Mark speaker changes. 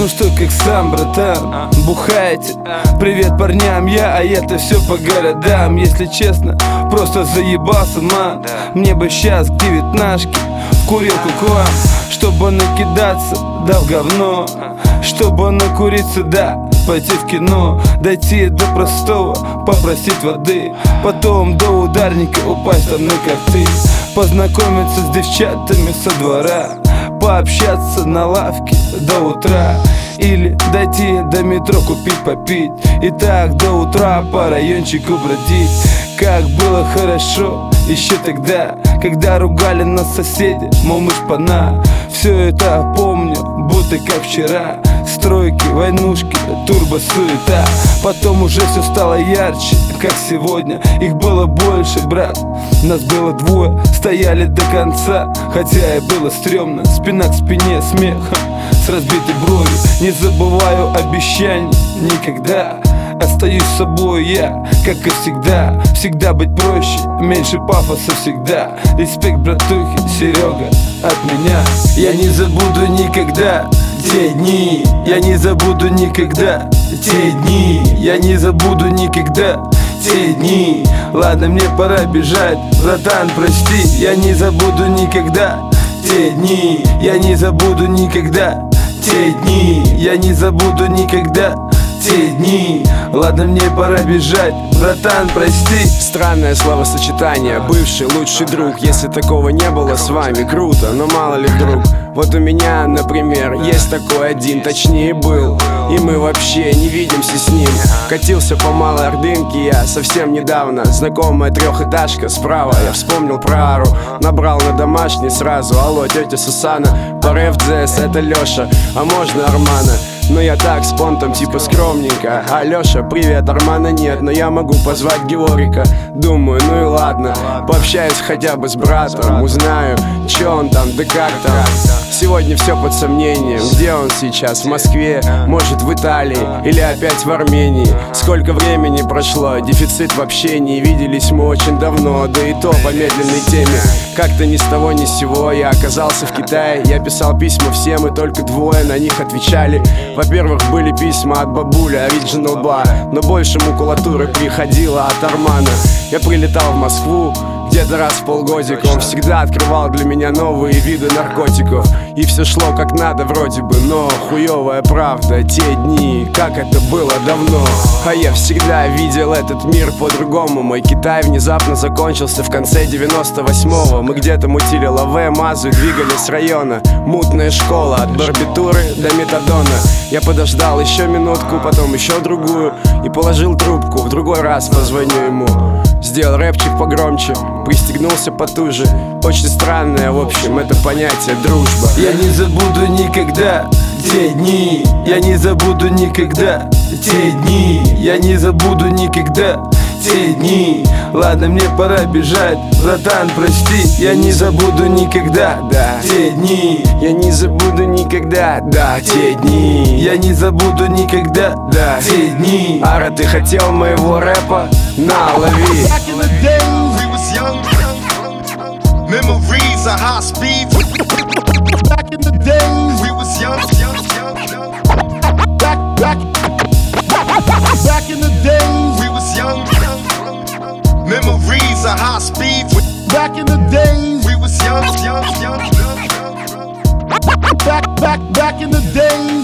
Speaker 1: Ну что, как сам, братан, бухаете? Привет парням, а это все по городам. Если честно, просто заебался, ман. Мне бы сейчас к девятнашке в курилку к вам, чтобы накидаться, да в говно, чтобы накуриться, да пойти в кино, дойти до простого, попросить воды, потом до ударника упасть там на кофты, познакомиться с девчатами со двора, пообщаться на лавке до утра, или дойти до метро купить попить, и так до утра по райончику бродить. Как было хорошо еще тогда, когда ругали нас соседи, мол, мы шпана. Все это помню, будто как вчера. Стройки, войнушки, турбо-суета. Потом уже все стало ярче, как сегодня. Их было больше, брат, нас было двое, стояли до конца. Хотя и было стрёмно, спина к спине, смех с разбитой бровью. Не забываю обещаний никогда. Остаюсь собой я, как и всегда. Всегда быть проще, меньше пафоса всегда. Респект, братухи, Серега, от меня. Я не забуду никогда те дни. Я не забуду никогда те дни. Я не забуду никогда те дни. Ладно, мне пора бежать, братан, прости. Я не забуду никогда те дни. Я не забуду никогда те дни. Я не забуду никогда те дни. Ладно, мне пора бежать, братан, прости.
Speaker 2: Странное словосочетание, бывший лучший друг. Если такого не было с вами, круто, но мало ли вдруг. Вот у меня, например, есть такой один, точнее был, и мы вообще не видимся с ним. Катился по Малой Ордынке я совсем недавно. Знакомая трехэтажка справа, я вспомнил про Ару. Набрал на домашний сразу: алло, тетя Сусана, по РФДС, это Леша, а можно Армана? Но я так, с понтом, типа скромненько. Алёша, привет, Армана нет, но я могу позвать Георгика. Думаю, ну и ладно, пообщаюсь хотя бы с братом, узнаю, чё он там, да как там. Сегодня все под сомнением, где он сейчас, в Москве, может в Италии, или опять в Армении. Сколько времени прошло, дефицит в общении. Виделись мы очень давно, да и то по медленной теме. Как-то ни с того ни с сего я оказался в Китае. Я писал письма всем, и только двое на них отвечали. Во-первых, были письма от бабули, Original Bar, но больше макулатуры приходила от Армана. Я прилетал в Москву где-то раз в полгодика. Он всегда открывал для меня новые виды наркотиков. И все шло как надо вроде бы, но хуевая правда. Те дни, как это было давно. А я всегда видел этот мир по-другому. Мой Китай внезапно закончился в конце 98-го. Мы где-то мутили лаве, мазу и двигались с района. Мутная школа, от барбитуры до метадона. Я подождал еще минутку, потом еще другую, и положил трубку, в другой раз позвоню ему. Сделал рэпчик погромче, пристегнулся потуже. Очень странное, в общем, это понятие дружба.
Speaker 1: Я не забуду никогда те дни. Я не забуду никогда те дни. Я не забуду никогда те дни. Ладно, мне пора бежать, братан, прости. Я не забуду никогда, да, те дни.
Speaker 2: Я не забуду никогда, да, те дни.
Speaker 1: Я не забуду никогда, да, те дни.
Speaker 2: Ара, ты хотел моего рэпа? На, лови.
Speaker 3: Memories of high speed. Back in the days, we was young. Back in the days, we was young. Memories of high speed. Back in the days, we was young. Back in the days.